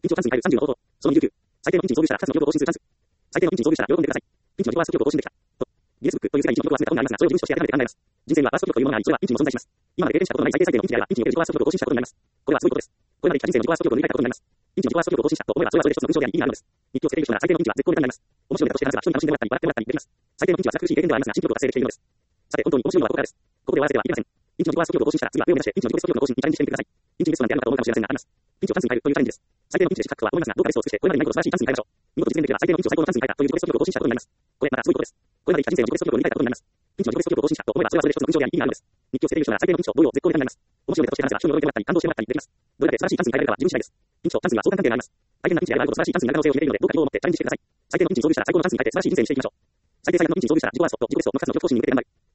ピンチをチャンスに変える30の方法。その29。最低のピンチに遭遇したら2つの記録を更新するチャンス。最低のピンチに遭遇したら喜んでください。ピンチの記録は記録を更新できた。と。ギネスブックという世界に記録を集めた本がありますが、それを自分史として改めて考えます。人生にはワースト記録というものがあり、それはピンチにも存在します。今まで経験したことのない最低最低のピンチであれば、ピンチにおける自己ワースト記録を更新したことになります。これはすごいことです。これまで生きた人生の自己ワースト記録を塗り替えたことになります。ピンチの自己ワースト記録を更新したと思えば、それはそれで一つの文章であり、意味があるのです。日記をつけている人なら最低のピンチは絶好ネタになります。面白いネタとして話せば、人に楽しんでもらったり、笑ってもらったりできます。最低のピンチは苦しい経験ではありますが、新記録を達成できているのです。さて、本当に面白いのはここからです。ここで終わらせてはいけません。ピンチの自己ワースト記録を更新したら、次は上を目指して、ピンチの自己ベスト記録の更新にチャレンジしてみてください。ピンチにベストなんてあるのかと思うかもしれませんが、あります。ピンチをチャンスに変えるというチャレンジです。最低のピンチで失格とは思いますが、どうかベストを尽くして、これまでにないほど素晴らしいチャンスに変えましょう。見事実現できれば最低のピンチを最高のチャンスに変えたという自己ベスト記録を更新したことになります。これまたすごいことです。これまで生きた人生の自己ベスト記録を塗り替えたことになります。ピンチの自己ベスト記録を更新したと思えば、それはそれで一つの文章であり、意味があるのです。日記をつけている人なら最低のピンチを同様絶好ネタになります。面白いネタとして話せば、人に驚いてもらったり、感動してもらったりできます。どれだけ素晴らしいチャンスに変えられるかは自分次第です。ピンチとチャンスには相関関係があります。大変なピンチであればあるほど素晴らしいチャンスになる可能性を秘めているので、どうか希望を持ってチャレンジしてください。最低のピンチに遭遇したら最高のチャンスに変えて素晴らしい人生にしていきましょう。最低最悪のピンチに遭遇したら自己ワーストと自己ベストを目指すの記録更新に向けて頑張る。